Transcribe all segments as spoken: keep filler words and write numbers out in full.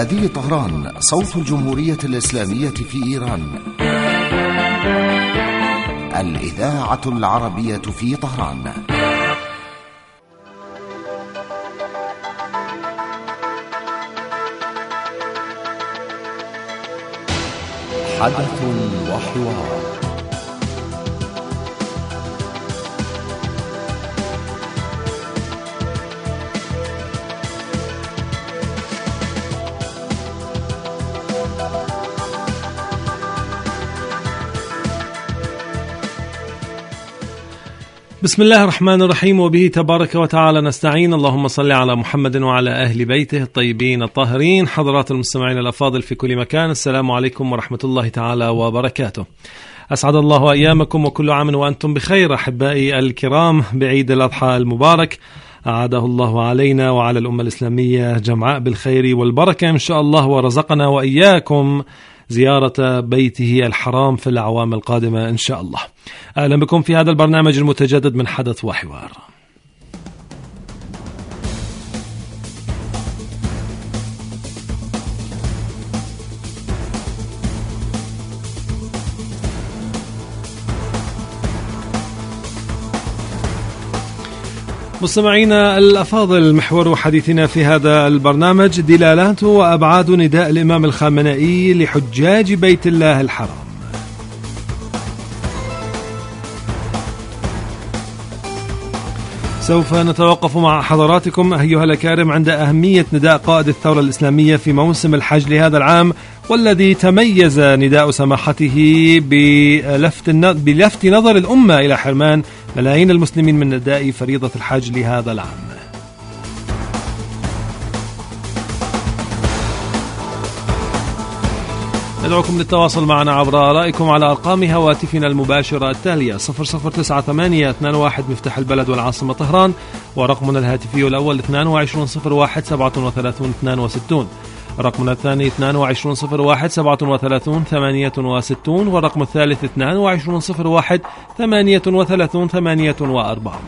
هذه طهران، صوت الجمهورية الإسلامية في إيران، الإذاعة العربية في طهران. حدث وحوار. بسم الله الرحمن الرحيم، وبه تبارك وتعالى نستعين. اللهم صل على محمد وعلى أهل بيته الطيبين الطاهرين. حضرات المستمعين الأفاضل في كل مكان، السلام عليكم ورحمة الله تعالى وبركاته. أسعد الله أيامكم وكل عام وأنتم بخير أحبائي الكرام، بعيد الأضحى المبارك أعاده الله علينا وعلى الأمة الإسلامية جمعاء بالخير والبركة إن شاء الله، ورزقنا وإياكم زيارة بيته الحرام في الأعوام القادمة إن شاء الله. أهلا بكم في هذا البرنامج المتجدد من حدث وحوار. مستمعينا الأفاضل، محور حديثنا في هذا البرنامج دلالات وأبعاد نداء الإمام الخامنئي لحجاج بيت الله الحرام. سوف نتوقف مع حضراتكم أيها الأكارم عند أهمية نداء قائد الثورة الإسلامية في موسم الحج لهذا العام، والذي تميز نداء سماحته بلفت بلفت نظر الأمة إلى حرمان ملايين المسلمين من أداء فريضة الحج لهذا العام. ندعوكم للتواصل معنا عبر آرائكم على أرقام هواتفنا المباشرة التالية: صفر صفر تسعة ثمانية اثنان واحد مفتاح البلد والعاصمة طهران، ورقمنا الهاتفي الأول اثنان وعشرين صفر واحد سبعة وثلاثين اثنان وستين، رقمنا الثاني اثنان وعشرين صفر واحد سبعة وثلاثين ثمانية وستين، والرقم الثالث اثنان وعشرين صفر واحد ثمانية وثلاثين ثمانية وأربعين.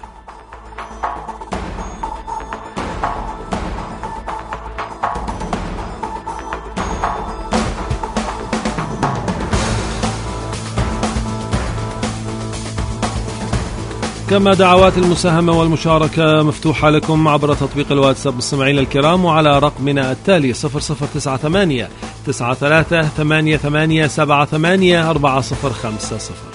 كما دعوات المساهمة والمشاركة مفتوحة لكم عبر تطبيق الواتساب مستمعين الكرام، وعلى رقمنا التالي صفر صفر تسعة ثمانية تسعة ثلاثة ثمانية ثمانية سبعة ثمانية أربعة صفر خمسة صفر.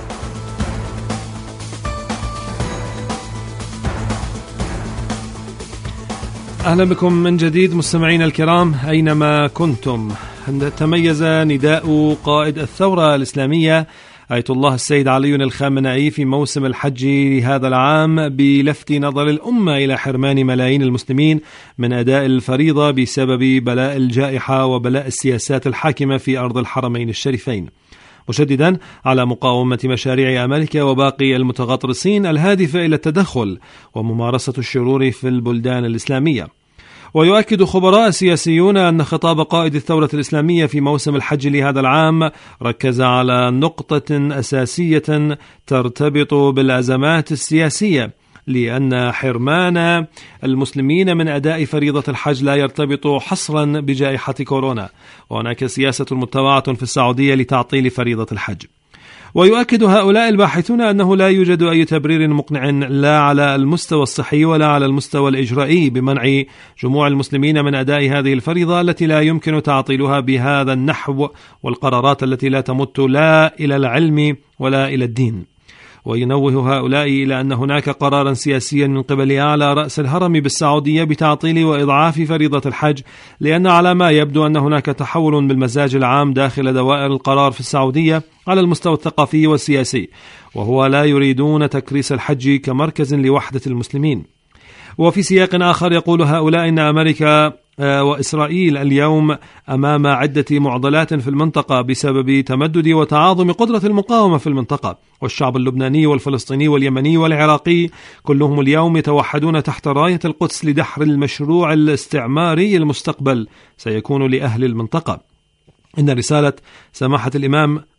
أهلا بكم من جديد مستمعين الكرام أينما كنتم. تميز نداء قائد الثورة الإسلامية آية الله السيد علي الخامنئي في موسم الحج هذا العام بلفت نظر الأمة إلى حرمان ملايين المسلمين من أداء الفريضة بسبب بلاء الجائحة وبلاء السياسات الحاكمة في أرض الحرمين الشريفين، مشددا على مقاومة مشاريع أمريكا وباقي المتغطرسين الهادفة إلى التدخل وممارسة الشرور في البلدان الإسلامية. ويؤكد خبراء سياسيون أن خطاب قائد الثورة الإسلامية في موسم الحج لهذا العام ركز على نقطة أساسية ترتبط بالأزمات السياسية، لأن حرمان المسلمين من أداء فريضة الحج لا يرتبط حصرا بجائحة كورونا، وهناك سياسة متبعة في السعودية لتعطيل فريضة الحج. ويؤكد هؤلاء الباحثون أنه لا يوجد أي تبرير مقنع لا على المستوى الصحي ولا على المستوى الإجرائي بمنع جموع المسلمين من أداء هذه الفريضة التي لا يمكن تعطيلها بهذا النحو، والقرارات التي لا تمت لا إلى العلم ولا إلى الدين. وينوه هؤلاء إلى أن هناك قرارا سياسيا من قبل أعلى رأس الهرم بالسعودية بتعطيل وإضعاف فريضة الحج، لأن على ما يبدو أن هناك تحول بالمزاج العام داخل دوائر القرار في السعودية على المستوى الثقافي والسياسي، وهو لا يريدون تكريس الحج كمركز لوحدة المسلمين. وفي سياق آخر يقول هؤلاء إن أمريكا وإسرائيل اليوم أمام عدة معضلات في المنطقة بسبب تمدد وتعاظم قدرة المقاومة في المنطقة، والشعب اللبناني والفلسطيني واليمني والعراقي كلهم اليوم يتوحدون تحت راية القدس لدحر المشروع الاستعماري المستقبل سيكون لأهل المنطقة. إن رسالة سماحة الإمام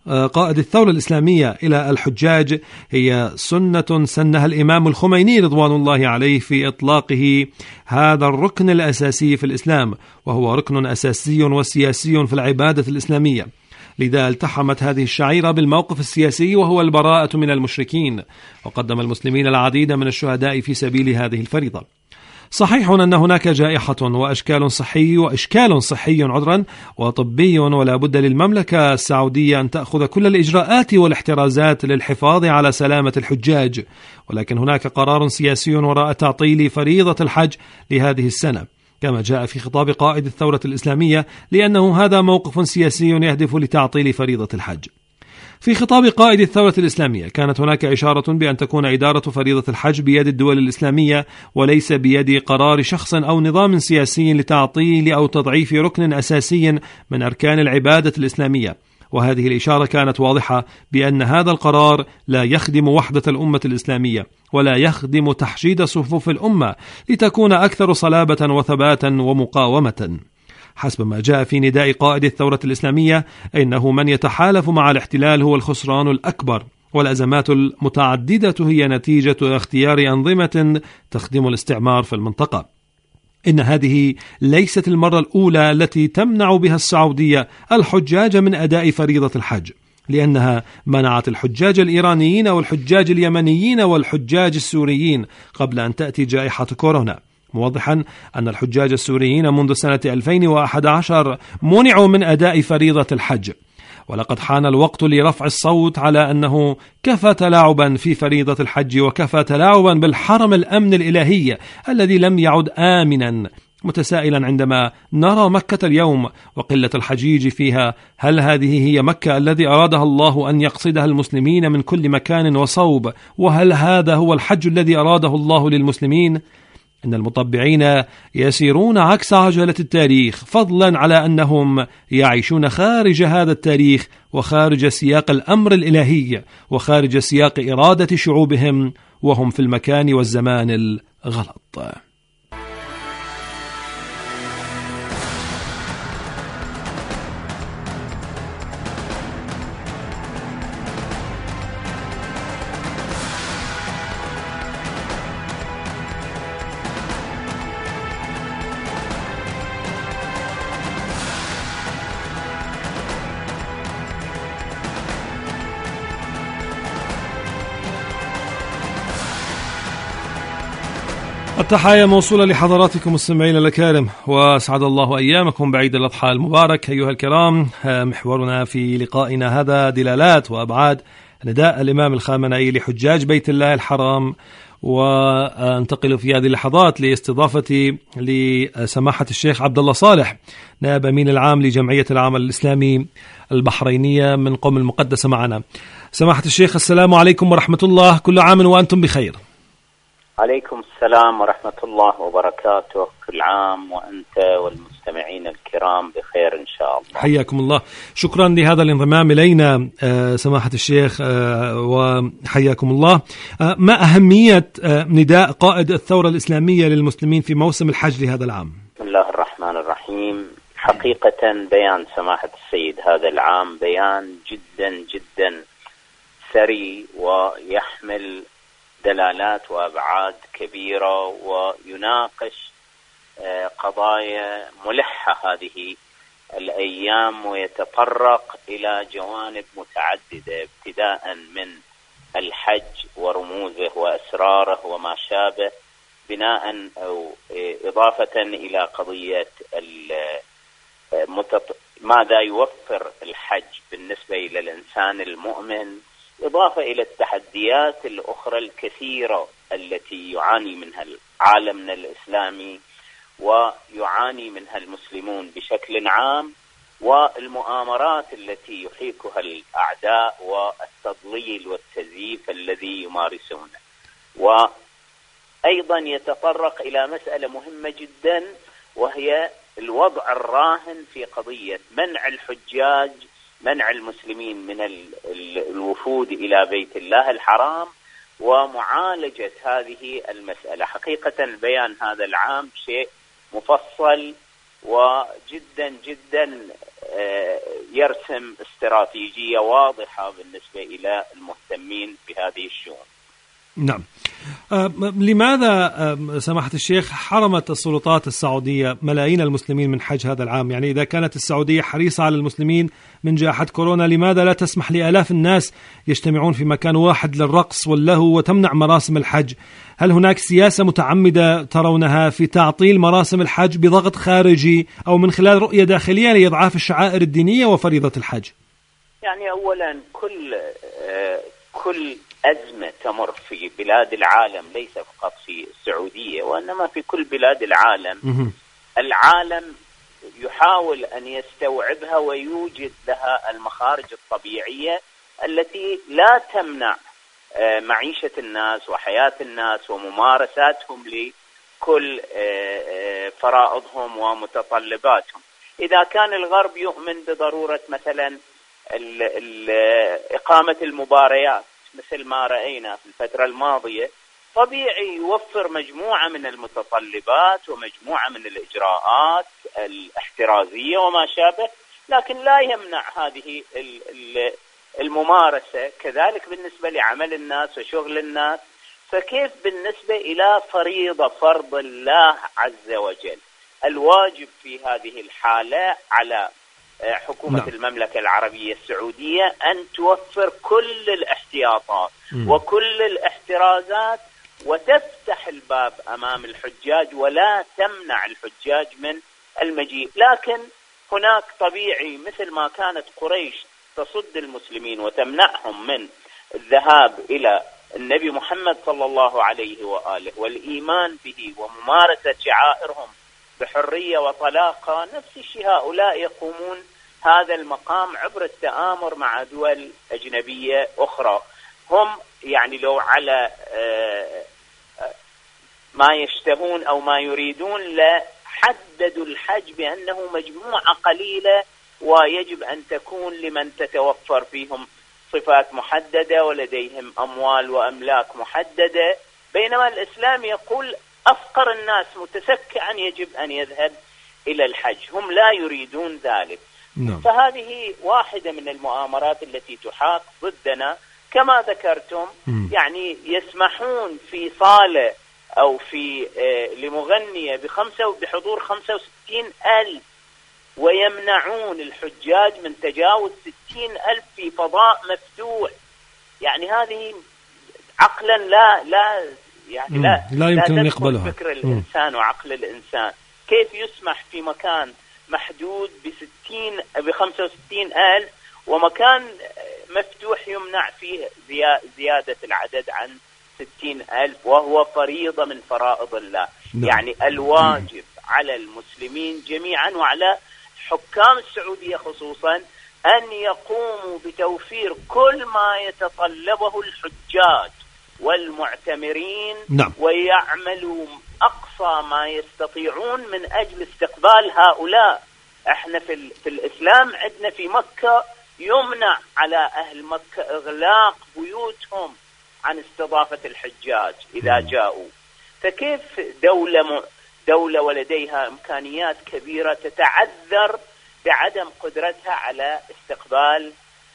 قائد الثورة الإسلامية إلى الحجاج هي سنة سنها الإمام الخميني رضوان الله عليه في إطلاقه هذا الركن الأساسي في الإسلام، وهو ركن أساسي وسياسي في العبادة الإسلامية. لذا التحمت هذه الشعيرة بالموقف السياسي وهو البراءة من المشركين، وقدم المسلمين العديد من الشهداء في سبيل هذه الفريضة. صحيح أن هناك جائحة وأشكال صحي وإشكال صحي عذرا وطبي، ولا بد للمملكة السعودية أن تأخذ كل الإجراءات والاحترازات للحفاظ على سلامة الحجاج، ولكن هناك قرار سياسي وراء تعطيل فريضة الحج لهذه السنة كما جاء في خطاب قائد الثورة الإسلامية، لأنه هذا موقف سياسي يهدف لتعطيل فريضة الحج. في خطاب قائد الثورة الإسلامية كانت هناك إشارة بأن تكون إدارة فريضة الحج بيد الدول الإسلامية وليس بيد قرار شخص أو نظام سياسي لتعطيل أو تضعيف ركن أساسي من أركان العبادة الإسلامية، وهذه الإشارة كانت واضحة بأن هذا القرار لا يخدم وحدة الأمة الإسلامية ولا يخدم تحشيد صفوف الأمة لتكون أكثر صلابة وثباتا ومقاومة. حسب ما جاء في نداء قائد الثورة الإسلامية إنه من يتحالف مع الاحتلال هو الخسران الأكبر، والأزمات المتعددة هي نتيجة اختيار أنظمة تخدم الاستعمار في المنطقة. إن هذه ليست المرة الأولى التي تمنع بها السعودية الحجاج من أداء فريضة الحج، لأنها منعت الحجاج الإيرانيين والحجاج اليمنيين والحجاج السوريين قبل أن تأتي جائحة كورونا، موضحا أن الحجاج السوريين منذ سنة ألفين وأحد عشر منعوا من أداء فريضة الحج. ولقد حان الوقت لرفع الصوت على أنه كفى تلاعبا في فريضة الحج وكفى تلاعبا بالحرم الأمن الإلهي الذي لم يعد آمنا، متسائلا عندما نرى مكة اليوم وقلة الحجيج فيها، هل هذه هي مكة الذي أرادها الله أن يقصدها المسلمين من كل مكان وصوب؟ وهل هذا هو الحج الذي أراده الله للمسلمين؟ إن المطبعين يسيرون عكس عجلة التاريخ، فضلا على أنهم يعيشون خارج هذا التاريخ وخارج سياق الأمر الإلهي وخارج سياق إرادة شعوبهم، وهم في المكان والزمان الغلط. التحايا موصولة لحضراتكم مستمعين الأكارم، وأسعد الله أيامكم بعيد الأضحى المبارك أيها الكرام. محورنا في لقائنا هذا دلالات وأبعاد نداء الإمام الخامنئي لحجاج بيت الله الحرام، وانتقل في هذه اللحظات لاستضافتي لسماحة الشيخ عبد الله صالح نائب أمين العام لجمعية العمل الإسلامي البحرينية من قم المقدسة معنا. سماحة الشيخ السلام عليكم ورحمة الله، كل عام وأنتم بخير. عليكم السلام ورحمة الله وبركاته، كل عام وأنت والمستمعين الكرام بخير إن شاء الله. حياكم الله، شكرا لهذا الانضمام إلينا سماحة الشيخ وحياكم الله. ما أهمية نداء قائد الثورة الإسلامية للمسلمين في موسم الحج لهذا العام؟ بسم الله الرحمن الرحيم. حقيقة بيان سماحة السيد هذا العام بيان جدا جدا ثري ويحمل دلالات وأبعاد كبيرة، ويناقش قضايا ملحة هذه الأيام، ويتطرق إلى جوانب متعددة ابتداء من الحج ورموزه وأسراره وما شابه، بناء أو إضافة إلى قضية ماذا يوفر الحج بالنسبة إلى الإنسان المؤمن، إضافة إلى التحديات الأخرى الكثيرة التي يعاني منها عالمنا الإسلامي ويعاني منها المسلمون بشكل عام، والمؤامرات التي يحيكها الأعداء والتضليل والتزييف الذي يمارسونه. وأيضا يتطرق إلى مسألة مهمة جدا، وهي الوضع الراهن في قضية منع الحجاج منع المسلمين من الوفود إلى بيت الله الحرام ومعالجة هذه المسألة. حقيقة البيان هذا العام شيء مفصل وجدا جدا يرسم استراتيجية واضحة بالنسبة إلى المهتمين بهذه الشؤون. نعم. أه لماذا أه سماحة الشيخ حرمت السلطات السعودية ملايين المسلمين من حج هذا العام؟ يعني إذا كانت السعودية حريصة على المسلمين من جائحة كورونا، لماذا لا تسمح لآلاف الناس يجتمعون في مكان واحد للرقص واللهو وتمنع مراسم الحج؟ هل هناك سياسة متعمدة ترونها في تعطيل مراسم الحج بضغط خارجي أو من خلال رؤية داخلية لإضعاف الشعائر الدينية وفريضة الحج؟ يعني أولا كل آه كل أزمة تمر في بلاد العالم، ليس فقط في السعودية وإنما في كل بلاد العالم، العالم يحاول أن يستوعبها ويوجد لها المخارج الطبيعية التي لا تمنع معيشة الناس وحياة الناس وممارساتهم لكل فرائضهم ومتطلباتهم. إذا كان الغرب يؤمن بضرورة مثلا إقامة المباريات مثل ما رأينا في الفترة الماضية، طبيعي يوفر مجموعة من المتطلبات ومجموعة من الإجراءات الاحترازية وما شابه، لكن لا يمنع هذه الممارسة. كذلك بالنسبة لعمل الناس وشغل الناس، فكيف بالنسبة إلى فريضة فرض الله عز وجل؟ الواجب في هذه الحالة على حكومة لا. المملكة العربية السعودية أن توفر كل الاحتياطات م. وكل الاحترازات وتفتح الباب أمام الحجاج ولا تمنع الحجاج من المجيء. لكن هناك طبيعي مثل ما كانت قريش تصد المسلمين وتمنعهم من الذهاب إلى النبي محمد صلى الله عليه وآله والإيمان به وممارسة شعائرهم بحرية وطلاقة، نفس الشيء هؤلاء يقومون هذا المقام عبر التآمر مع دول أجنبية أخرى. هم يعني لو على ما يشتهون أو ما يريدون لحددوا الحج بأنه مجموعة قليلة ويجب أن تكون لمن تتوفر فيهم صفات محددة ولديهم أموال وأملاك محددة، بينما الإسلام يقول أفقر الناس متسكعا يجب أن يذهب إلى الحج. هم لا يريدون ذلك. نعم. فهذه واحدة من المؤامرات التي تحاك ضدنا كما ذكرتم. م. يعني يسمحون في صالة أو في آه لمغنية بخمسة بحضور خمسة وستين ألف ويمنعون الحجاج من تجاوز ستين ألف في فضاء مفتوح. يعني هذه عقلا لا لا يعني لا لا يمكن أن يقبلها فكر الإنسان وعقل الإنسان. كيف يسمح في مكان محدود بستين بخمسة وستين ألف ومكان مفتوح يمنع فيه زيادة العدد عن ستين ألف وهو فريضة من فرائض الله. لا. يعني الواجب على المسلمين جميعا وعلى حكام السعودية خصوصا أن يقوموا بتوفير كل ما يتطلبه الحجاج والمعتمرين. نعم. ويعملوا أقصى ما يستطيعون من أجل استقبال هؤلاء. احنا في, في الإسلام عندنا في مكة يمنع على أهل مكة إغلاق بيوتهم عن استضافة الحجاج إذا جاءوا. فكيف دولة دولة ولديها إمكانيات كبيرة تتعذر بعدم قدرتها على استقبال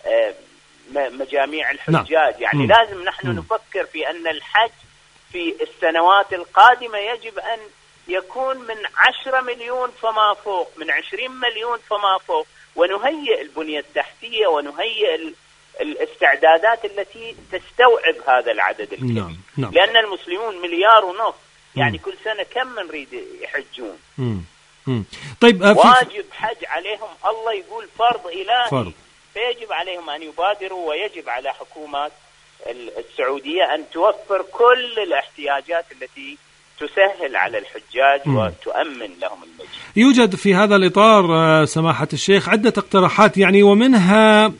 مجاميع الحجاج؟ نعم. يعني م. لازم نحن م. نفكر في أن الحج في السنوات القادمة يجب أن يكون من عشرة مليون فما فوق، من عشرين مليون فما فوق، ونهيئ البنية التحتية ونهيئ الاستعدادات التي تستوعب هذا العدد الكبير. نعم. نعم. لأن المسلمون مليار ونصف، يعني م. كل سنة كم من نريد يحجون؟ م. م. طيب واجب حج عليهم، الله يقول فرض إلهي، فرض. فيجب عليهم أن يبادروا، ويجب على حكومات السعودية أن توفر كل الاحتياجات التي تسهل على الحجاج م. وتؤمن لهم المجيء. يوجد في هذا الإطار سماحة الشيخ عدة اقتراحات، يعني ومنها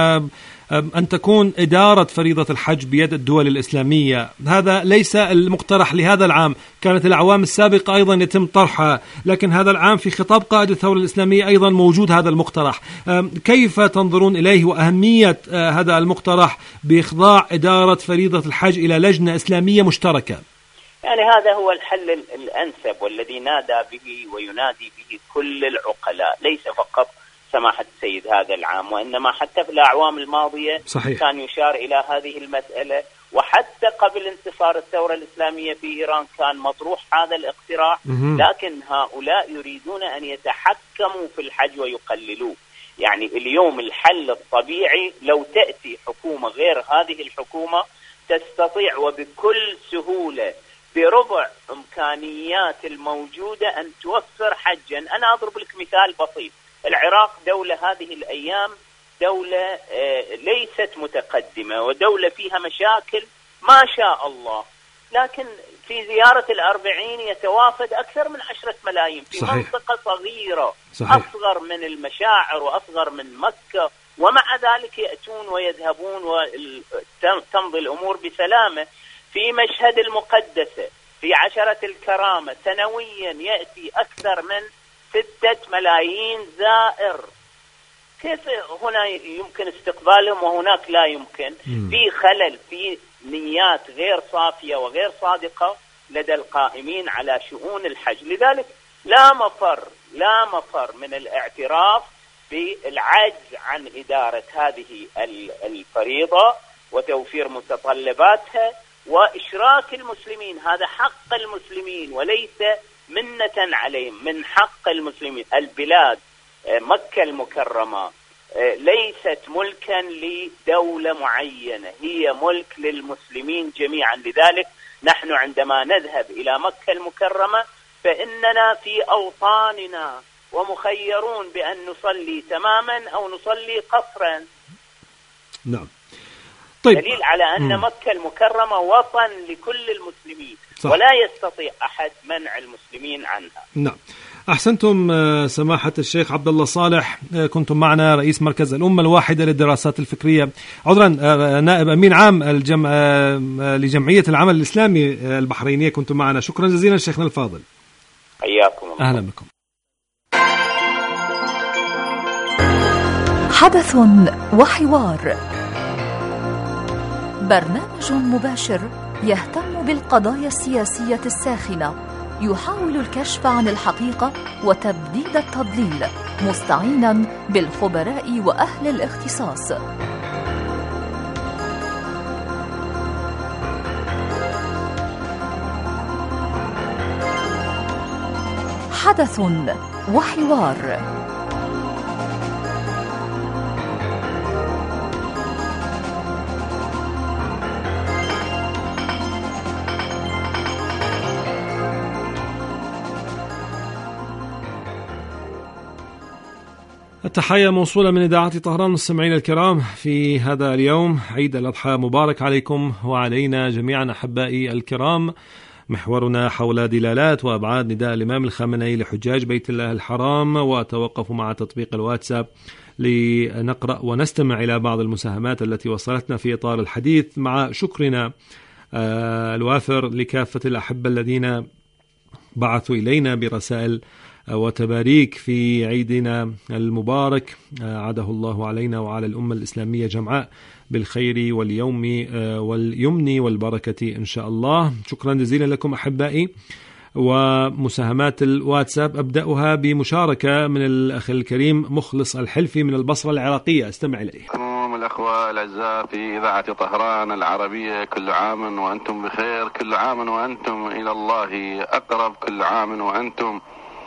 أن تكون إدارة فريضة الحج بيد الدول الإسلامية. هذا ليس المقترح لهذا العام، كانت الأعوام السابقة أيضا يتم طرحها، لكن هذا العام في خطاب قائد الثورة الإسلامية أيضا موجود هذا المقترح. كيف تنظرون إليه وأهمية هذا المقترح بإخضاع إدارة فريضة الحج إلى لجنة إسلامية مشتركة؟ يعني هذا هو الحل الأنسب والذي نادى به وينادي به كل العقلاء، ليس فقط سماحة السيد هذا العام، وإنما حتى في الأعوام الماضية صحيح. كان يشار إلى هذه المسألة، وحتى قبل انتصار الثورة الإسلامية في إيران كان مطروح هذا الاقتراح، لكن هؤلاء يريدون أن يتحكموا في الحج ويقللوه. يعني اليوم الحل الطبيعي لو تأتي حكومة غير هذه الحكومة تستطيع وبكل سهولة بربع إمكانيات الموجودة أن توفر حجا. أنا أضرب لك مثال بسيط، العراق دولة هذه الأيام دولة ليست متقدمة ودولة فيها مشاكل ما شاء الله، لكن في زيارة الأربعين يتوافد أكثر من عشرة ملايين في صحيح. منطقة صغيرة صحيح. أصغر من المشاعر وأصغر من مكة، ومع ذلك يأتون ويذهبون وتمضي الأمور بسلامة. في مشهد المقدسة في عشرة الكرامة سنويا يأتي أكثر من ستة ملايين زائر، كيف هنا يمكن استقبالهم وهناك لا يمكن؟ م. في خلل، في نيات غير صافية وغير صادقة لدى القائمين على شؤون الحج. لذلك لا مفر لا مفر من الاعتراف بالعجز عن إدارة هذه الفريضة وتوفير متطلباتها وإشراك المسلمين. هذا حق المسلمين وليس منة عليهم، من حق المسلمين. البلاد مكة المكرمة ليست ملكا لدولة معينة، هي ملك للمسلمين جميعا. لذلك نحن عندما نذهب إلى مكة المكرمة فإننا في أوطاننا ومخيرون بأن نصلي تماما أو نصلي قصرا. نعم. طيب. دليل على أن م. مكة المكرمة وطن لكل المسلمين صح. ولا يستطيع أحد منع المسلمين عنها. نعم. أحسنتم سماحة الشيخ عبد الله صالح، كنتم معنا رئيس مركز الأمة الواحدة للدراسات الفكرية، عذرا نائب أمين عام الجمع لجمعية العمل الإسلامي البحرينية، كنتم معنا. شكرا جزيلا شيخنا الفاضل. حياكم الله. أهلا بكم. حدث وحوار، برنامج مباشر يهتم بالقضايا السياسية الساخنة، يحاول الكشف عن الحقيقة وتبديد التضليل، مستعينا بالخبراء وأهل الاختصاص. حدث وحوار. التحية موصولة من إذاعة طهران. مستمعين الكرام، في هذا اليوم عيد الأضحى مبارك عليكم وعلينا جميعا أحبائي الكرام. محورنا حول دلالات وأبعاد نداء الإمام الخامنئي لحجاج بيت الله الحرام، وأتوقف مع تطبيق الواتساب لنقرأ ونستمع إلى بعض المساهمات التي وصلتنا في إطار الحديث، مع شكرنا الوافر لكافة الأحبة الذين بعثوا إلينا برسائل وتباريك في عيدنا المبارك، عاده الله علينا وعلى الأمة الإسلامية جمعاء بالخير واليوم واليمن والبركة إن شاء الله. شكرا جزيلا لكم أحبائي. ومساهمات الواتساب أبدأها بمشاركة من الأخ الكريم مخلص الحلفي من البصرة العراقية، استمع إليه. الأخوة الأعزاء في إذاعة طهران العربية، كل عام وأنتم بخير، كل عام وأنتم إلى الله أقرب، كل عام وأنتم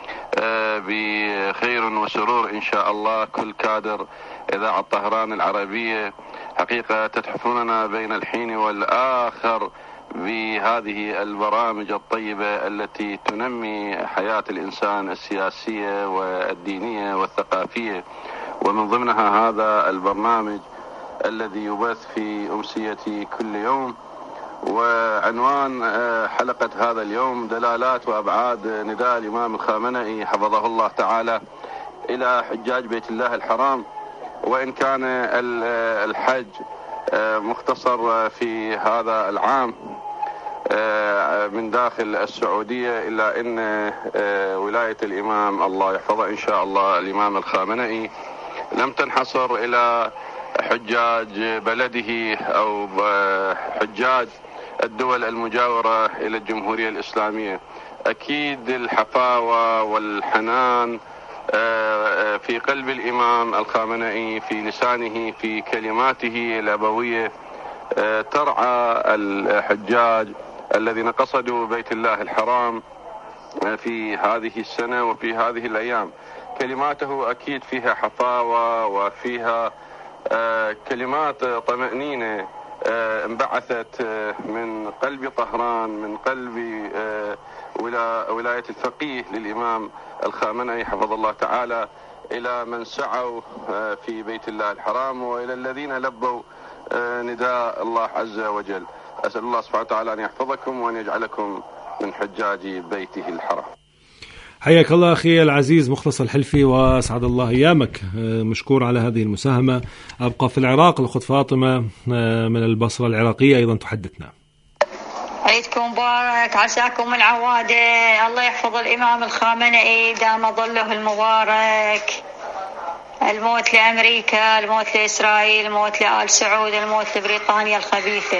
بخير وسرور إن شاء الله. كل كادر إذاعة طهران العربية حقيقة تتحفوننا بين الحين والآخر بهذه البرامج الطيبة التي تنمي حياة الإنسان السياسية والدينية والثقافية، ومن ضمنها هذا البرنامج الذي يبث في أمسية كل يوم. وعنوان حلقة هذا اليوم دلالات وأبعاد نداء الإمام الخامنئي حفظه الله تعالى إلى حجاج بيت الله الحرام. وإن كان الحج مختصر في هذا العام من داخل السعودية، إلا أن ولاية الإمام الله يحفظه إن شاء الله الإمام الخامنئي لم تنحصر إلى حجاج بلده أو حجاج الدول المجاورة إلى الجمهورية الإسلامية. أكيد الحفاوة والحنان في قلب الإمام الخامنئي، في لسانه، في كلماته الأبوية، ترعى الحجاج الذين قصدوا بيت الله الحرام في هذه السنة وفي هذه الأيام. كلماته أكيد فيها حفاوة وفيها كلمات طمأنينة انبعثت من قلب طهران، من قلب ولاية الفقيه للإمام الخامنئي حفظ الله تعالى، إلى من سعوا في بيت الله الحرام وإلى الذين لبوا نداء الله عز وجل. أسأل الله سبحانه وتعالى أن يحفظكم وأن يجعلكم من حجاج بيته الحرام. حياك الله أخي العزيز مخلص الحلفي وأسعد الله أيامك، مشكور على هذه المساهمة. أبقى في العراق، الأخت فاطمة من البصرة العراقية أيضا تحدثنا. عيدكم مبارك، عساكم العوادة، الله يحفظ الإمام الخامنئي دام ظله المبارك. الموت لأمريكا، الموت لإسرائيل، الموت لآل سعود، الموت لبريطانيا الخبيثة.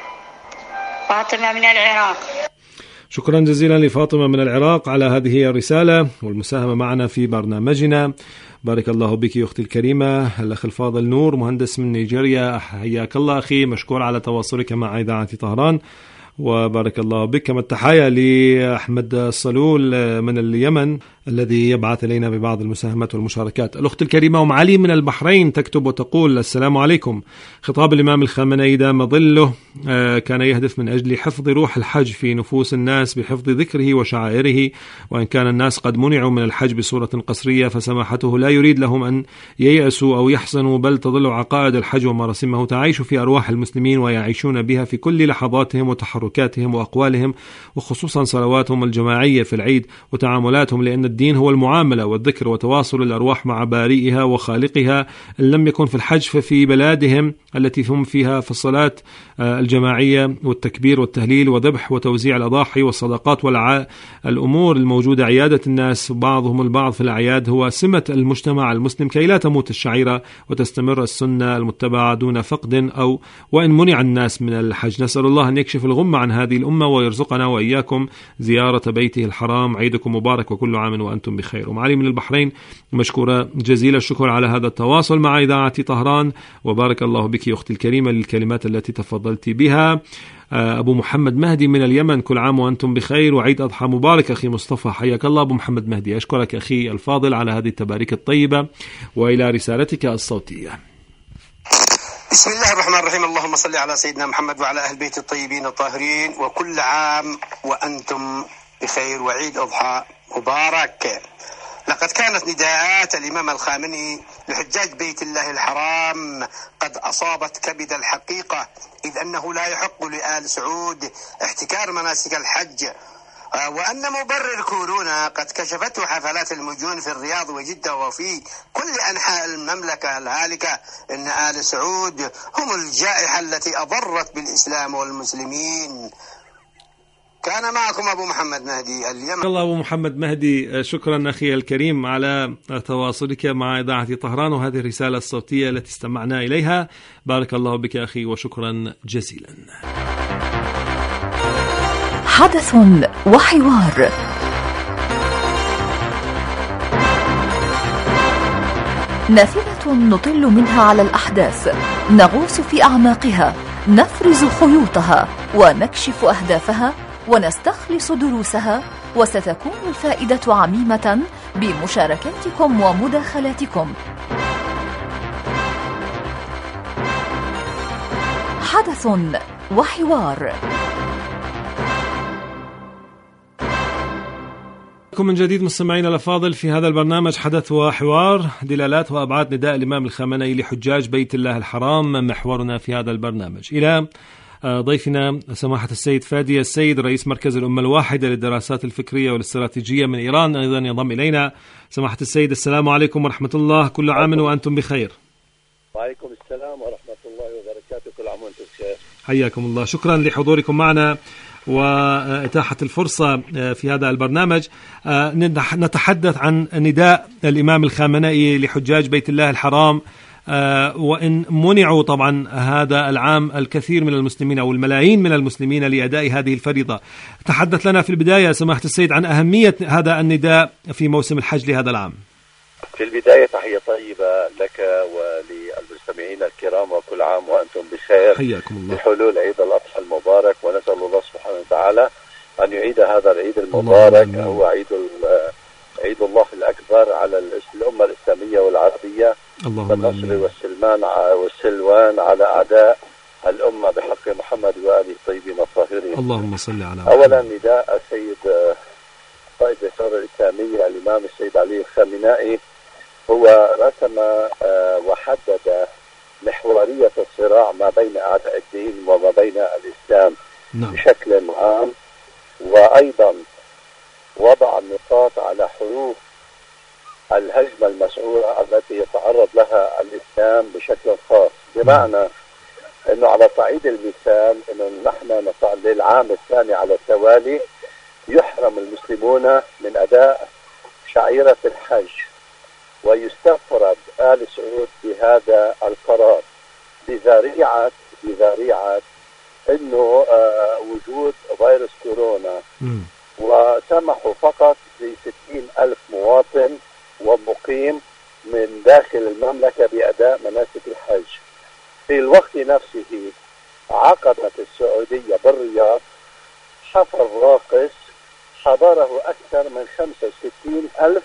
فاطمة من العراق. شكرا جزيلا لفاطمة من العراق على هذه الرسالة والمساهمة معنا في برنامجنا. بارك الله بك أختي الكريمة. الأخ الفاضل نور مهندس من نيجيريا، حياك الله أخي، مشكور على تواصلك مع إذاعة طهران وبارك الله بك. كما التحايا لأحمد الصلول من اليمن الذي يبعث إلينا ببعض المساهمات والمشاركات. الأخت الكريمة أم علي من البحرين تكتب وتقول: السلام عليكم. خطاب الإمام الخامنئي دام ظله كان يهدف من أجل حفظ روح الحج في نفوس الناس بحفظ ذكره وشعائره، وإن كان الناس قد منعوا من الحج بصورة قسرية فسماحته لا يريد لهم أن ييأسوا أو يحزنوا، بل تظل عقائد الحج ومراسمه تعيش في أرواح المسلمين ويعيشون بها في كل لحظاتهم وتحركاتهم وأقوالهم، وخصوصا صلواتهم الجماعية في العيد وتعاملاتهم، لأن الدين هو المعاملة والذكر وتواصل الأرواح مع بارئها وخالقها. إن لم يكن في الحج ففي بلادهم التي هم فيها في الصلاة الجماعية والتكبير والتهليل وذبح وتوزيع الأضاحي والصدقات والأمور الموجودة، عيادة الناس بعضهم البعض في الأعياد، هو سمة المجتمع المسلم كي لا تموت الشعيرة وتستمر السنة المتبعة دون فقد أو وإن منع الناس من الحج. نسأل الله أن يكشف الغمة عن هذه الأمة ويرزقنا وإياكم زيارة بيته الحرام. عيدكم مبارك وكل عام وأنتم بخير. ومعالي من البحرين مشكورة جزيل الشكر على هذا التواصل مع إذاعة طهران، وبارك الله بك أختي الكريمة للكلمات التي تفضلت بها. أبو محمد مهدي من اليمن: كل عام وأنتم بخير وعيد أضحى مبارك. أخي مصطفى حياك الله. أبو محمد مهدي أشكرك أخي الفاضل على هذه التبارك الطيبة وإلى رسالتك الصوتية. بسم الله الرحمن الرحيم. اللهم صل على سيدنا محمد وعلى أهل بيت الطيبين الطاهرين، وكل عام وأنتم بخير وعيد أضحى مبارك. لقد كانت نداءات الإمام الخامنئي لحجاج بيت الله الحرام قد أصابت كبد الحقيقة، إذ أنه لا يحق لآل سعود احتكار مناسك الحج، وأن مبرر كورونا قد كشفته حفلات المجون في الرياض وجدة وفي كل أنحاء المملكة الهالكة إن آل سعود هم الجائحة التي أضرت بالإسلام والمسلمين. كان معكم أبو محمد مهدي اليمن. الله أبو محمد مهدي، شكرا أخي الكريم على تواصلك مع إذاعة طهران وهذه الرسالة الصوتية التي استمعنا إليها. بارك الله بك أخي وشكرا جزيلا. حدث وحوار. نافذة نطل منها على الأحداث، نغوص في أعماقها، نفرز خيوطها ونكشف أهدافها ونستخلص دروسها، وستكون الفائدة عميمة بمشاركاتكم ومداخلاتكم. حدث وحوار. من جديد مستمعينا الأفاضل في هذا البرنامج حدث وحوار، دلالات وأبعاد نداء الإمام الخامنئي لحجاج بيت الله الحرام، محورنا في هذا البرنامج. إلى ضيفنا سماحة السيد فادي السيد رئيس مركز الأمة الواحدة للدراسات الفكرية والاستراتيجية من إيران أيضا ينضم إلينا. سماحة السيد السلام عليكم ورحمة الله، كل عام وأنتم بخير. وعليكم السلام ورحمة الله وبركاته، كل عام وأنتم بخير. حياكم الله، شكرا لحضوركم معنا وإتاحة الفرصة في هذا البرنامج. نتحدث عن نداء الإمام الخامنئي لحجاج بيت الله الحرام وإن منعوا طبعا هذا العام الكثير من المسلمين أو الملايين من المسلمين لأداء هذه الفريضة. تحدث لنا في البداية سماحة السيد عن أهمية هذا النداء في موسم الحج لهذا العام. في البداية تحية طيبة لك وللمستمعين الكرام، وكل عام وأنتم بخير. حياكم الله. بحلول عيد الأضحى المبارك، ونسأل الله سبحانه وتعالى أن يعيد هذا العيد المبارك، هو عيد عيد الله الأكبر على الأمة الإسلامية والعربية، بالنصر والسلمان والسلوان على أعداء الأمة بحق محمد وآله الطيبين الطاهرين. اللهم صل على محمد. أولا نداء السيد قائد الثورة الإسلامية الإمام السيد علي الخامنائي هو رسم وحدد محورية الصراع ما بين أعداء الدين وما بين الإسلام نعم. بشكل عام، وأيضا وضع النقاط على حروف الهجمة المسعورة التي يتعرض لها الإسلام بشكل خاص، بمعنى أنه على صعيد المثال أنه نحن للعام الثاني على التوالي يحرم المسلمون من أداء شعيرة الحج، ويستفرد آل سعود بهذا القرار بذريعة بذريعة أنه آه وجود فيروس كورونا، وسمحوا فقط لستين ألف مواطن ومقيم من داخل المملكة بأداء مناسك الحج. في الوقت نفسه عقدت السعودية بالرياض حفل راقص حضره أكثر من خمسة وستين ألف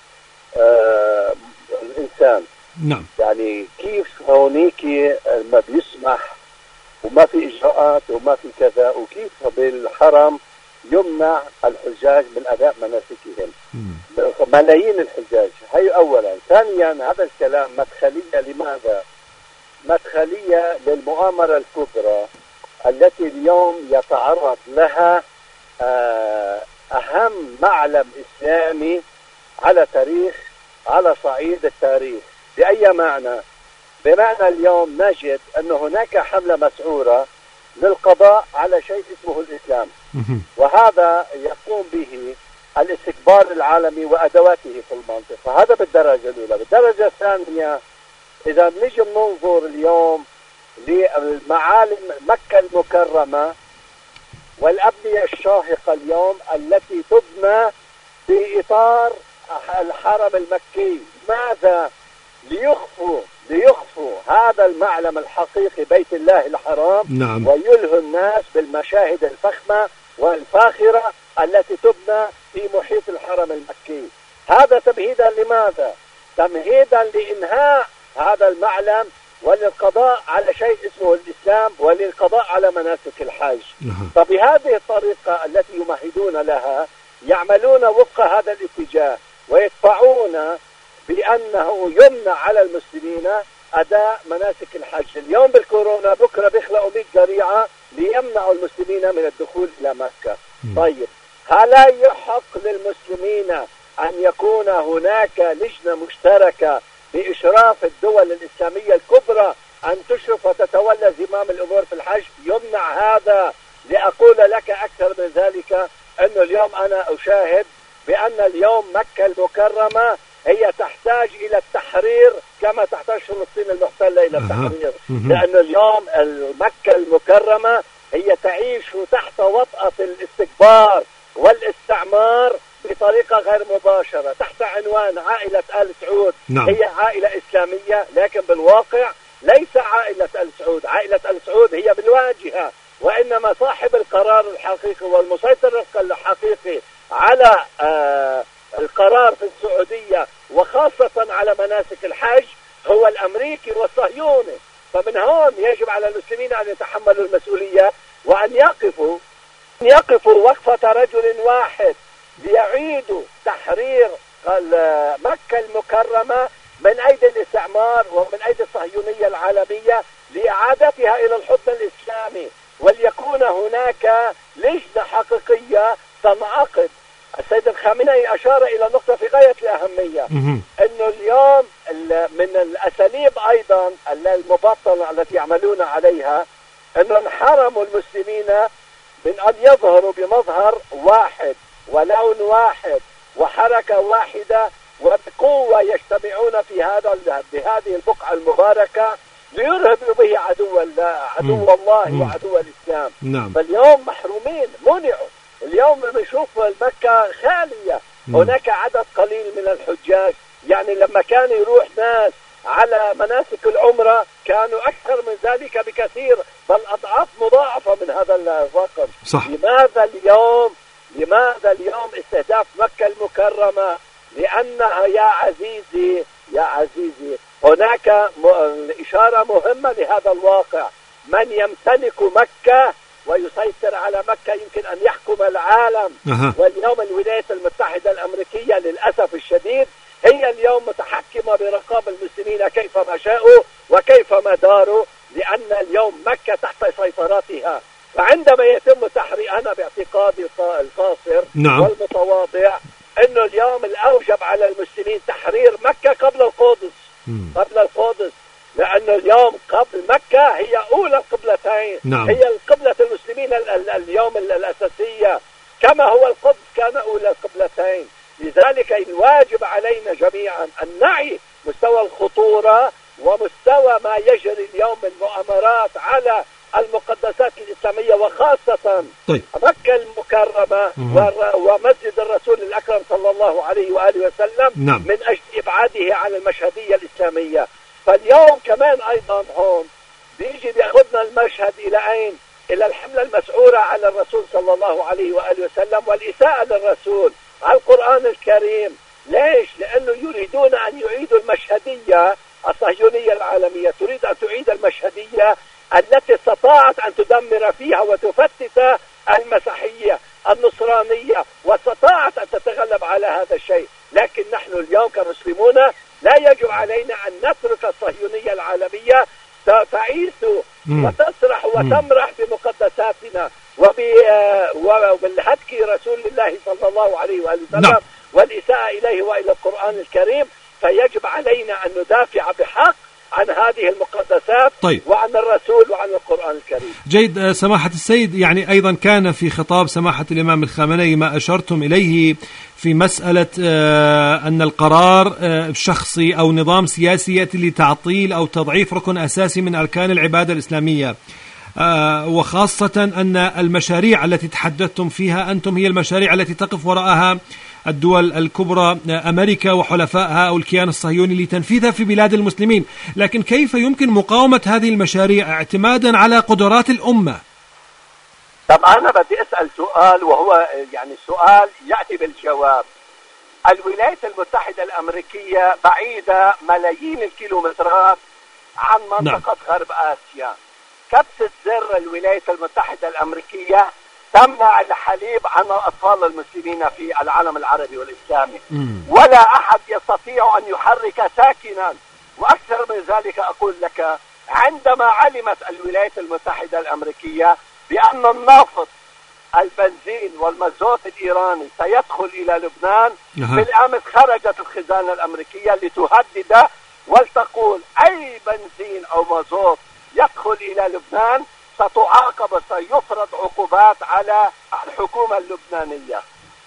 آه الإنسان. نعم. يعني كيف هونيك ما بيسمح وما في إجراءات وما في كذا، وكيف بالحرم يمنع الحجاج من أداء مناسكهم؟ ملايين الحجاج. هي أولا. ثانيا هذا الكلام مدخلية. لماذا؟ مدخلية للمؤامرة الكبرى التي اليوم يتعرض لها أهم معلم إسلامي على تاريخ على صعيد التاريخ. بأي معنى؟ بمعنى اليوم نجد أن هناك حملة مسعورة للقضاء على شيء اسمه الإسلام، وهذا يقوم به الاستكبار العالمي وأدواته في المنطقة. هذا بالدرجة الأولى. بالدرجة الثانية إذا نجي ننظر اليوم لمعالم مكة المكرمة والأبنية الشاهقة اليوم التي تبنى في إطار الحرم المكي، ماذا؟ ليخفوا ليخفوا هذا المعلم الحقيقي بيت الله الحرام. نعم. ويلهوا الناس بالمشاهد الفخمة والفاخرة التي تبنى في محيط الحرم المكي. هذا تمهيدا لماذا؟ تمهيدا لإنهاء هذا المعلم وللقضاء على شيء اسمه الإسلام وللقضاء على مناسك الحج. فبهذه الطريقة التي يمهدون لها يعملون وفق هذا الاتجاه، ويدفعون بأنه يمنع على المسلمين أداء مناسك الحج. اليوم بالكورونا، بكرة بيخلقوا مئة ذريعة ليمنعوا المسلمين من الدخول إلى مكة. طيب، هلا يحق للمسلمين أن يكون هناك لجنة مشتركة بإشراف الدول الإسلامية الكبرى أن تشرف وتتولى زمام الأمور في الحج؟ يمنع هذا. لأقول لك أكثر من ذلك، أنه اليوم أنا أشاهد بأن اليوم مكة المكرمة هي تحتاج إلى التحرير كما تحتاج فلسطين المحتلة إلى التحرير، لأن اليوم مكة المكرمة هي تعيش تحت وطأة الاستكبار والاستعمار بطريقة غير مباشرة تحت عنوان عائلة آل سعود. نعم. هي عائلة إسلامية، لكن بالواقع ليس عائلة آل سعود. عائلة آل سعود هي بالواجهة، وإنما صاحب القرار الحقيقي والمسيطر الحقيقي على آه القرار في السعودية وخاصة على مناسك الحج هو الأمريكي والصهيوني. فمن هون يجب على المسلمين أن يتحملوا المسؤولية وأن يقفوا يقفوا وقفة رجل واحد ليعيدوا تحرير مكة المكرمة من أيدي الاستعمار ومن أيدي الصهيونية العالمية لإعادتها إلى الحضن الإسلامي، وليكون هناك لجنة حقيقية تنعقد. السيد الخامنئي أشار إلى نقطة في غاية الأهمية، أنه اليوم من الأساليب أيضا المبطنة التي يعملون عليها أنه انحرموا المسلمين من أن يظهروا بمظهر واحد ولون واحد وحركة واحدة وبقوة يجتمعون في هذا بهذه البقعة المباركة ليرهبوا به عدو الله عدو الله مم. وعدو الإسلام. نعم. فاليوم محرومين، منعوا. اليوم بنشوف مكة خالية، مم. هناك عدد قليل من الحجاج. يعني لما كان يروح ناس على مناسك العمرة كانوا أكثر من ذلك بكثير، بل أضعاف مضاعفة من هذا الرقم. صح. لماذا اليوم لماذا اليوم استهداف مكة المكرمة؟ لأنها يا عزيزي يا عزيزي هناك إشارة مهمة لهذا الواقع. من يمتلك مكة ويسيطر على مكة يمكن أن يحكم العالم. أه. واليوم الولايات المتحدة الأمريكية للأسف الشديد هي اليوم متحكمة برقاب المسلمين كيفما شاءوا وكيفما داروا، لأن اليوم مكة تحت سيطرتها. فعندما يتم تحرير، أنا باعتقادي القاصر نعم. والمتواضع أنه اليوم الأوجب على المسلمين تحرير مكة قبل القدس. مم. قبل القدس، لأنه اليوم قبل مكة هي أولى القبلتين. نعم. هي القبلة المسلمين ال ال اليوم الأساسية، كما هو القدس كان أولى القبلتين. لذلك الواجب علينا جميعا أن نعي مستوى الخطورة ومستوى ما يجري اليوم من مؤامرات على المقدسات الإسلامية، وخاصة طيب. مكة المكرمة ومسجد الرسول الأكرم صلى الله عليه وآله وسلم. نعم. من أجل إبعاده عن المشهدية الإسلامية. فاليوم كمان أيضا هون بيجي بيأخذنا المشهد إلى أين؟ إلى الحملة المسعورة على الرسول صلى الله عليه وآله وسلم والإساءة للرسول على القرآن الكريم. ليش؟ لأنه يريدون أن يعيدوا المشهدية الصهيونية العالمية، تريد أن تعيد المشهدية التي استطاعت أن تدمر فيها وتفتت المسيحية النصرانية، واستطاعت أن تتغلب على هذا الشيء. لكن نحن اليوم كمسلمون لا يجب علينا أن نترك الصهيونية العالمية تعيث وتسرح وتمرح بمقدساتنا وبالهتك رسول الله صلى الله عليه وآله وسلم. نعم. والإساءة إليه وإلى القرآن الكريم. فيجب علينا أن ندافع بحق عن هذه المقدسات. طيب. وعن الرسول وعن القرآن الكريم. جيد. سماحة السيد، يعني أيضا كان في خطاب سماحة الإمام الخامنئي ما أشرتم إليه في مسألة أن القرار شخصي أو نظام سياسي يأتي لتعطيل أو تضعيف ركن أساسي من أركان العبادة الإسلامية، وخاصة أن المشاريع التي تحدثتم فيها أنتم هي المشاريع التي تقف وراءها الدول الكبرى أمريكا وحلفائها أو الكيان الصهيوني لتنفيذها في بلاد المسلمين. لكن كيف يمكن مقاومة هذه المشاريع اعتمادا على قدرات الأمة؟ طب أنا بدي أسأل سؤال، وهو يعني سؤال يأتي بالجواب. الولايات المتحدة الأمريكية بعيدة ملايين الكيلومترات عن منطقة نعم. غرب آسيا. كبسة زر الولايات المتحدة الأمريكية تمنع الحليب عن الأطفال المسلمين في العالم العربي والإسلامي. مم. ولا أحد يستطيع أن يحرك ساكنا. وأكثر من ذلك أقول لك، عندما علمت الولايات المتحدة الأمريكية بأن النفط البنزين والمازوت الإيراني سيدخل إلى لبنان، بالأمس خرجت الخزانة الأمريكية لتهدد ولتقول أي بنزين أو مازوت يدخل إلى لبنان ستعاقب وسيفرض عقوبات على الحكومة اللبنانية.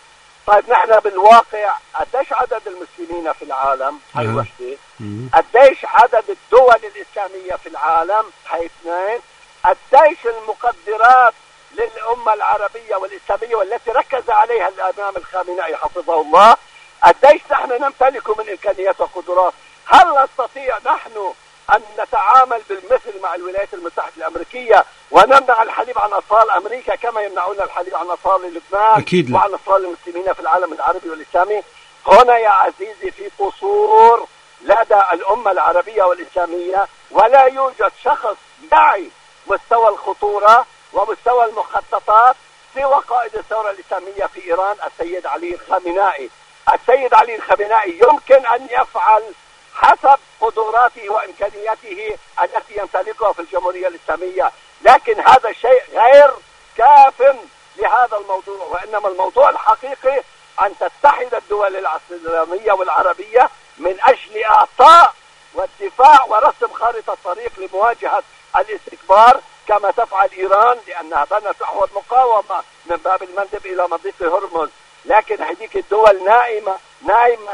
طيب نحن بالواقع قديش عدد المسلمين في العالم؟ هاي وحدة. قديش عدد الدول الإسلامية في العالم؟ هاي اثنين. قديش المقدرات للأمة العربية والإسلامية والتي ركز عليها الإمام الخامنئي حفظه الله؟ قديش نحن نمتلك من إمكانيات وقدرات؟ هل نستطيع نحن أن نتعامل بالمثل مع الولايات المتحدة الأمريكية ونمنع الحليب عن أطفال أمريكا كما يمنعون الحليب عن أطفال لبنان أكيد وعن أطفال المسلمين في العالم العربي والإسلامي؟ هنا يا عزيزي في قصور لدى الأمة العربية والإسلامية، ولا يوجد شخص يعي مستوى الخطورة ومستوى المخططات سوى قائد الثورة الإسلامية في إيران السيد علي الخامنئي. السيد علي الخامنئي يمكن أن يفعل حسب قدراته وإمكانياته التي يمتلكها في الجمهورية الإسلامية، لكن هذا الشيء غير كاف لهذا الموضوع. وإنما الموضوع الحقيقي أن تتحد الدول الإسلامية والعربية من أجل إعطاء والدفاع ورسم خارطة طريق لمواجهة الاستكبار كما تفعل إيران، لأنها بنت أحوال مقاومة من باب المندب إلى مضيق هرمز. لكن هذيك الدول نائمة نائمة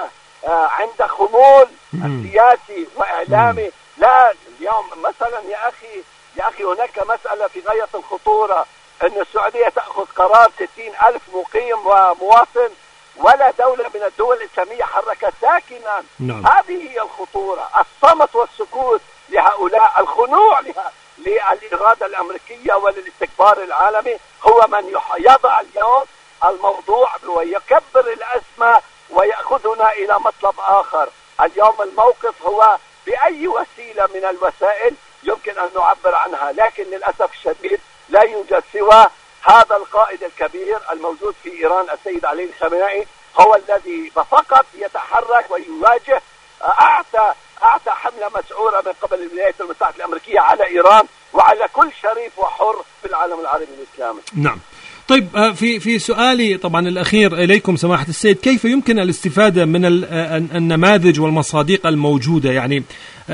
عند خمول سياسي وإعلامي. لا اليوم مثلا يا أخي يا أخي هناك مسألة في غاية الخطورة، أن السعودية تأخذ قرار ستين ألف مقيم ومواطن ولا دولة من الدول الإسلامية حركت ساكنا. نعم. هذه هي الخطورة، الصمت والسكوت لهؤلاء، الخنوع للإرادة الأمريكية وللاستكبار العالمي هو من يضع اليوم الموضوع ويكبر الأزمة ويأخذنا إلى مطلب آخر. اليوم الموقف هو بأي وسيلة من الوسائل يمكن أن نعبر عنها، لكن للأسف الشديد لا يوجد سوى هذا القائد الكبير الموجود في إيران السيد علي الخامنئي هو الذي فقط يتحرك ويواجه. أعطى أعطى حملة مسعورة من قبل الولايات المتحدة الأمريكية على إيران وعلى كل شريف وحر في العالم العربي الإسلامي. نعم. طيب في في سؤالي طبعا الأخير إليكم سماحة السيد، كيف يمكن الاستفادة من النماذج والمصادق الموجودة، يعني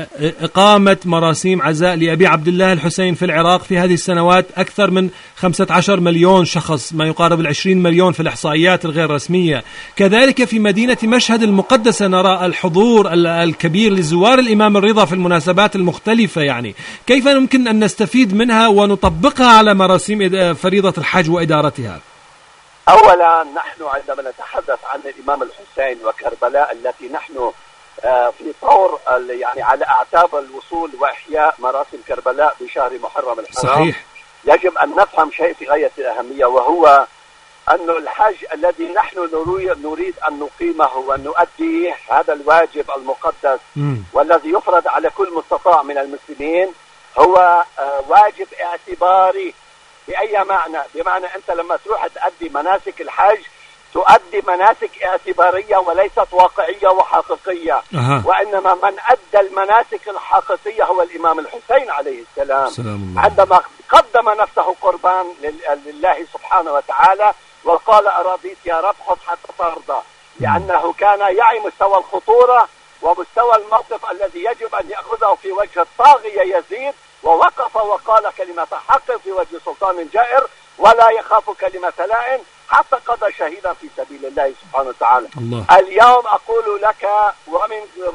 إقامة مراسيم عزاء لأبي عبد الله الحسين في العراق في هذه السنوات أكثر من خمسة عشر مليون شخص، ما يقارب العشرين مليون في الإحصائيات الغير رسمية. كذلك في مدينة مشهد المقدسة نرى الحضور الكبير لزوار الإمام الرضا في المناسبات المختلفة. يعني كيف يمكن أن نستفيد منها ونطبقها على مراسيم فريضة الحج وإدارتها؟ أولا نحن عندما نتحدث عن الإمام الحسين وكربلاء التي نحن في طور يعني على أعتاب الوصول وإحياء مراسم كربلاء بشهر محرم الحرام، صحيح. يجب أن نفهم شيء في غاية الأهمية، وهو أن الحج الذي نحن نريد أن نقيمه وأن نؤديه هذا الواجب المقدس م. والذي يفرض على كل مستطاع من المسلمين هو واجب اعتباري. بأي معنى؟ بمعنى أنت لما تروح تؤدي مناسك الحج تؤدي مناسك اعتبارية وليست واقعية وحقيقية. أه. وإنما من أدى المناسك الحقيقية هو الإمام الحسين عليه السلام، سلام عندما قدم نفسه قربان لله سبحانه وتعالى وقال أرضيت يا رب حط حتى ترضى، لأنه كان يعي مستوى الخطورة ومستوى الموقف الذي يجب أن يأخذه في وجه الطاغية يزيد، ووقف وقال كلمة حق في وجه سلطان جائر ولا يخاف كلمة لائم حتى قضى شهيدا في سبيل الله سبحانه وتعالى. الله. اليوم أقول لك ومن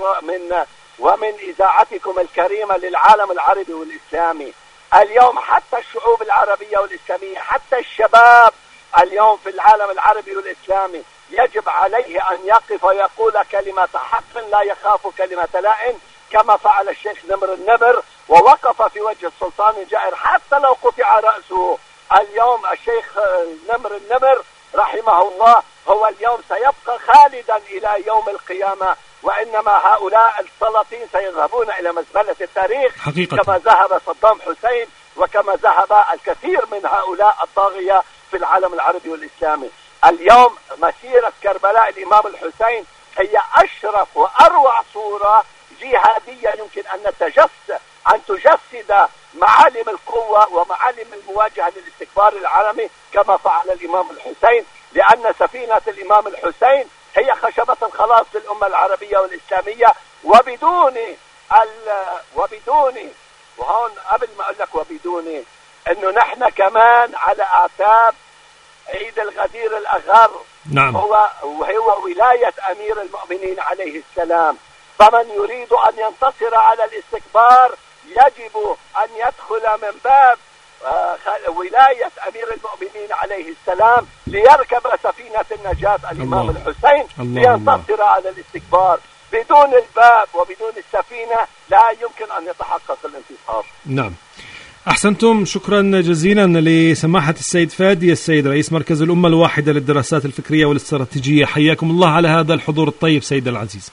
من ومن إذاعتكم الكريمة للعالم العربي والإسلامي، اليوم حتى الشعوب العربية والإسلامية حتى الشباب اليوم في العالم العربي والإسلامي يجب عليه أن يقف ويقول كلمة حق لا يخاف كلمة لائم كما فعل الشيخ نمر النمر ووقف في وجه السلطان الجائر حتى لو قطع رأسه. اليوم الشيخ نمر النمر رحمه الله هو اليوم سيبقى خالدا إلى يوم القيامة، وإنما هؤلاء السلاطين سيذهبون إلى مزبلة التاريخ حقيقة. كما ذهب صدام حسين وكما ذهب الكثير من هؤلاء الطاغية في العالم العربي والإسلامي. اليوم مسيرة كربلاء الإمام الحسين هي أشرف وأروع صورة جهادية يمكن أن نتجسد أن تجسد معالم القوة ومعالم المواجهة للاستكبار العالمي كما فعل الإمام الحسين، لأن سفينة الإمام الحسين هي خشبة الخلاص للأمة العربية والإسلامية. وبدون ال وبدون وهون قبل ما أقول لك وبدون إنه نحن كمان على أعتاب عيد الغدير الأغر. نعم. هو وهو ولاية أمير المؤمنين عليه السلام، فمن يريد أن ينتصر على الاستكبار يجب أن يدخل من باب ولاية أمير المؤمنين عليه السلام ليركب سفينة النجاة الإمام الله. الحسين لينتصر على الاستكبار. بدون الباب وبدون السفينة لا يمكن أن يتحقق الانتصار. نعم، أحسنتم، شكرا جزيلا لسماحة السيد فادي السيد رئيس مركز الأمة الواحدة للدراسات الفكرية والاستراتيجية. حياكم الله على هذا الحضور الطيب سيد العزيز.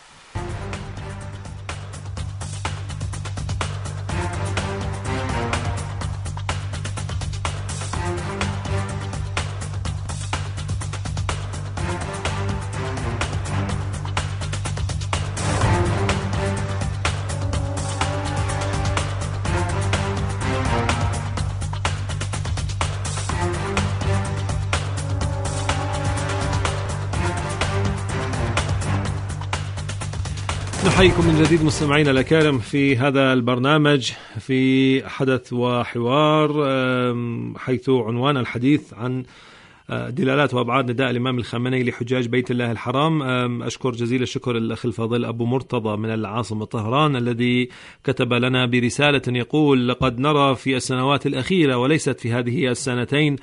نحييكم من جديد مستمعينا الأكارم في هذا البرنامج في حدث وحوار، حيث عنوان الحديث عن دلالات وأبعاد نداء الإمام الخامنئي لحجاج بيت الله الحرام. أشكر جزيل الشكر الأخ الفاضل أبو مرتضى من العاصمة طهران الذي كتب لنا برسالة يقول: لقد نرى في السنوات الأخيرة وليست في هذه السنتين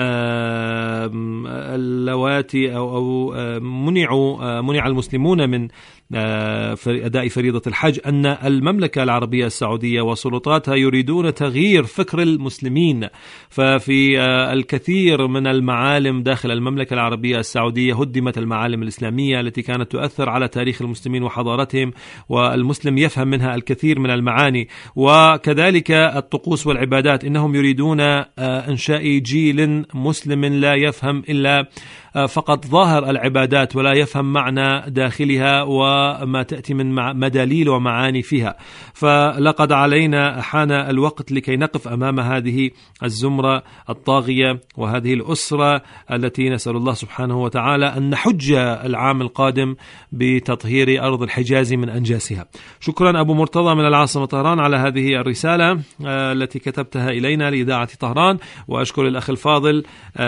اللواتي أو, أو منعوا منع المسلمون من أداء فريضة الحج أن المملكة العربية السعودية وسلطاتها يريدون تغيير فكر المسلمين. ففي الكثير من المعالم داخل المملكة العربية السعودية هدمت المعالم الإسلامية التي كانت تؤثر على تاريخ المسلمين وحضارتهم، والمسلم يفهم منها الكثير من المعاني، وكذلك الطقوس والعبادات. إنهم يريدون إنشاء جيل مسلم لا يفهم إلا فقط ظاهر العبادات ولا يفهم معنى داخلها وما تأتي من مداليل ومعاني فيها. فلقد علينا حان الوقت لكي نقف أمام هذه الزمرة الطاغية وهذه الأسرة التي نسأل الله سبحانه وتعالى أن نحج العام القادم بتطهير أرض الحجاز من أنجاسها. شكرا أبو مرتضى من العاصمة طهران على هذه الرسالة التي كتبتها إلينا لإذاعة طهران. وأشكر الأخ الفاضل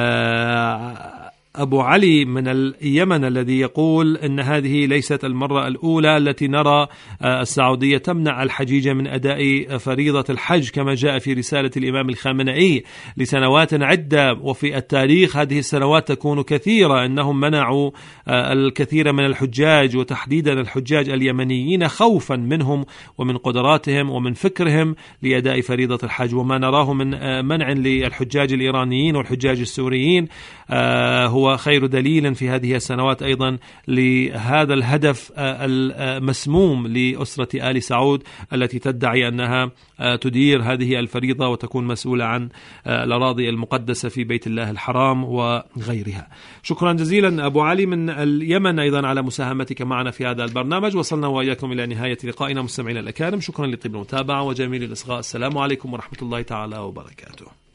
أبو علي من اليمن الذي يقول إن هذه ليست المرة الأولى التي نرى السعودية تمنع الحجيج من أداء فريضة الحج كما جاء في رسالة الإمام الخامنئي لسنوات عدة، وفي التاريخ هذه السنوات تكون كثيرة. إنهم منعوا الكثير من الحجاج وتحديدا الحجاج اليمنيين خوفا منهم ومن قدراتهم ومن فكرهم لأداء فريضة الحج. وما نراه من منع للحجاج الإيرانيين والحجاج السوريين هو خير دليل في هذه السنوات أيضا لهذا الهدف المسموم لأسرة آل سعود التي تدعي أنها تدير هذه الفريضة وتكون مسؤولة عن الأراضي المقدسة في بيت الله الحرام وغيرها. شكرا جزيلا أبو علي من اليمن أيضا على مساهمتك معنا في هذا البرنامج. وصلنا وإياكم إلى نهاية لقائنا مستمعينا الأكارم. شكرا لطيب المتابعة وجميل الإصغاء. السلام عليكم ورحمة الله تعالى وبركاته.